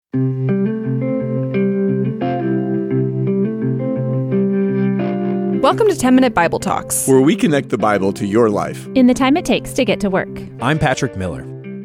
Welcome to 10-Minute Bible Talks, where we connect the Bible to your life in the time it takes to get to work. I'm Patrick Miller.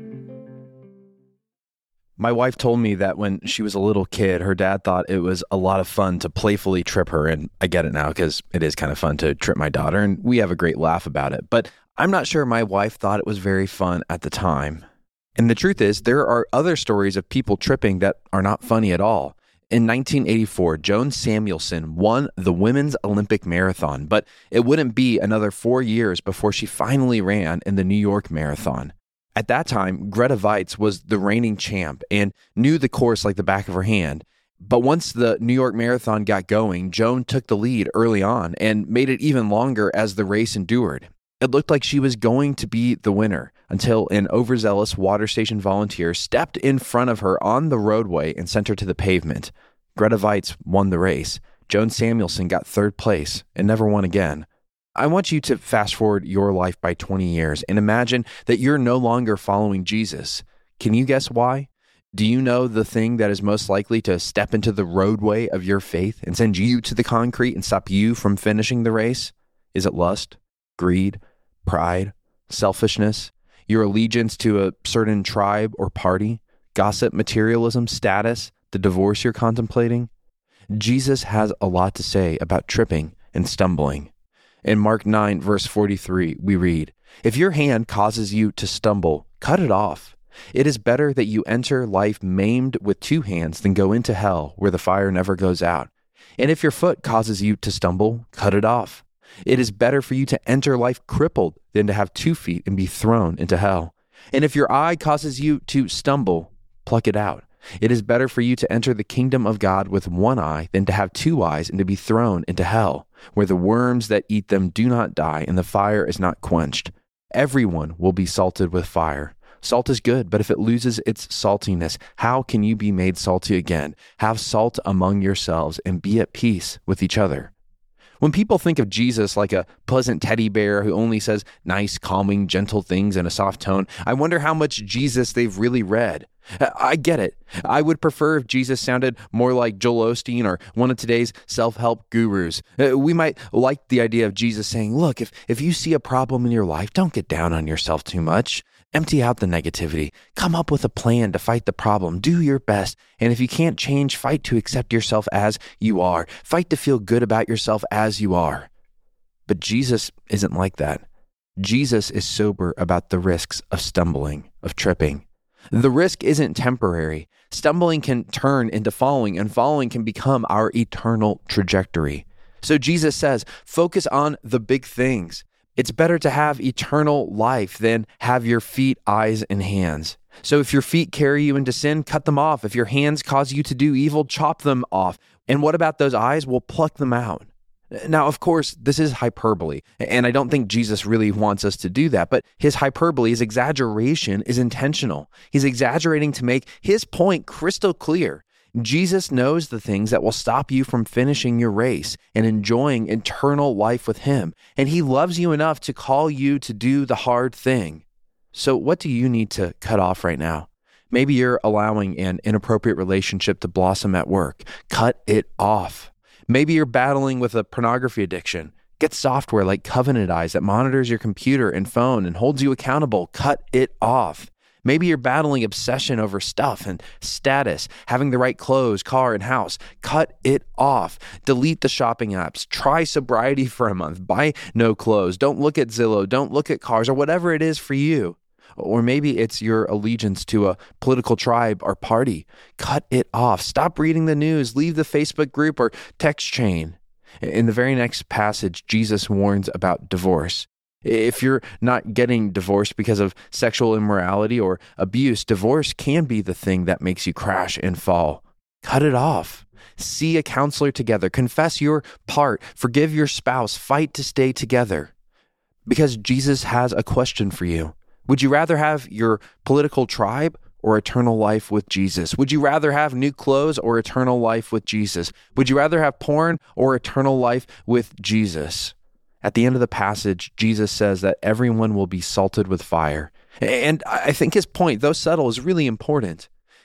My wife told me that when she was a little kid, her dad thought it was a lot of fun to playfully trip her, and I get it now because it is kind of fun to trip my daughter, and we have a great laugh about it. But I'm not sure my wife thought it was very fun at the time. And the truth is, there are other stories of people tripping that are not funny at all. In 1984, Joan Samuelson won the Women's Olympic Marathon, but it wouldn't be another 4 years before she finally ran in the New York Marathon. At that time, Grete Waitz was the reigning champ and knew the course like the back of her hand. But once the New York Marathon got going, Joan took the lead early on and made it even longer as the race endured. It looked like she was going to be the winner until an overzealous water station volunteer stepped in front of her on the roadway and sent her to the pavement. Grete Waitz won the race. Joan Samuelson got third place and never won again. I want you to fast forward your life by 20 years and imagine that you're no longer following Jesus. Can you guess why? Do you know the thing that is most likely to step into the roadway of your faith and send you to the concrete and stop you from finishing the race? Is it lust, greed, pride, selfishness, your allegiance to a certain tribe or party, gossip, materialism, status, the divorce you're contemplating? Jesus has a lot to say about tripping and stumbling. In Mark 9, verse 43, we read, "If your hand causes you to stumble, cut it off. It is better that you enter life maimed with 2 hands than go into hell where the fire never goes out. And if your foot causes you to stumble, cut it off. It is better for you to enter life crippled than to have 2 feet and be thrown into hell. And if your eye causes you to stumble, pluck it out. It is better for you to enter the kingdom of God with 1 eye than to have 2 eyes and to be thrown into hell, where the worms that eat them do not die and the fire is not quenched. Everyone will be salted with fire. Salt is good, but if it loses its saltiness, how can you be made salty again? Have salt among yourselves and be at peace with each other." When people think of Jesus like a pleasant teddy bear who only says nice, calming, gentle things in a soft tone, I wonder how much Jesus they've really read. I get it. I would prefer if Jesus sounded more like Joel Osteen or one of today's self-help gurus. We might like the idea of Jesus saying, look, if you see a problem in your life, don't get down on yourself too much. Empty out the negativity. Come up with a plan to fight the problem. Do your best. And if you can't change, fight to accept yourself as you are. Fight to feel good about yourself as you are. But Jesus isn't like that. Jesus is sober about the risks of stumbling, of tripping. The risk isn't temporary. Stumbling can turn into falling, and falling can become our eternal trajectory. So Jesus says, focus on the big things. It's better to have eternal life than have your feet, eyes, and hands. So if your feet carry you into sin, cut them off. If your hands cause you to do evil, chop them off. And what about those eyes? We'll pluck them out. Now, of course, this is hyperbole, and I don't think Jesus really wants us to do that, but his hyperbole, his exaggeration is intentional. He's exaggerating to make his point crystal clear. Jesus knows the things that will stop you from finishing your race and enjoying eternal life with him, and he loves you enough to call you to do the hard thing. So what do you need to cut off right now? Maybe you're allowing an inappropriate relationship to blossom at work. Cut it off. Maybe you're battling with a pornography addiction. Get software like Covenant Eyes that monitors your computer and phone and holds you accountable. Cut it off. Maybe you're battling obsession over stuff and status, having the right clothes, car, and house. Cut it off. Delete the shopping apps. Try sobriety for a month. Buy no clothes. Don't look at Zillow. Don't look at cars or whatever it is for you. Or maybe it's your allegiance to a political tribe or party. Cut it off. Stop reading the news. Leave the Facebook group or text chain. In the very next passage, Jesus warns about divorce. If you're not getting divorced because of sexual immorality or abuse, divorce can be the thing that makes you crash and fall. Cut it off. See a counselor together. Confess your part. Forgive your spouse. Fight to stay together. Because Jesus has a question for you. Would you rather have your political tribe or eternal life with Jesus? Would you rather have new clothes or eternal life with Jesus? Would you rather have porn or eternal life with Jesus? At the end of the passage, Jesus says that everyone will be salted with fire. And I think his point, though subtle, is really important.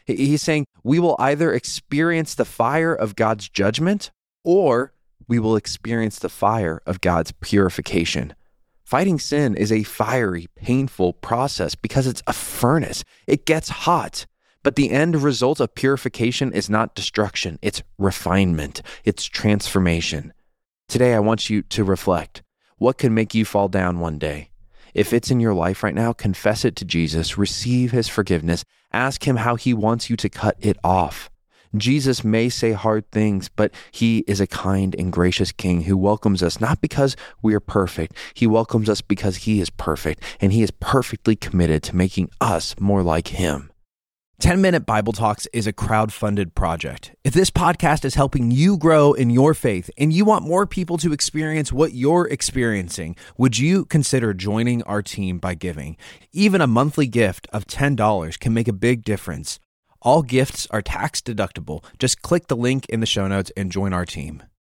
He's saying we will either experience the fire of God's judgment or we will experience the fire of God's purification. Fighting sin is a fiery, painful process because it's a furnace. It gets hot. But the end result of purification is not destruction. It's refinement. It's transformation. Today, I want you to reflect. What can make you fall down one day? If it's in your life right now, confess it to Jesus. Receive his forgiveness. Ask him how he wants you to cut it off. Jesus may say hard things, but he is a kind and gracious King who welcomes us not because we are perfect. He welcomes us because he is perfect, and he is perfectly committed to making us more like him. 10-Minute Bible Talks is a crowd-funded project. If this podcast is helping you grow in your faith and you want more people to experience what you're experiencing, would you consider joining our team by giving? Even a monthly gift of $10 can make a big difference. All gifts are tax deductible. Just click the link in the show notes and join our team.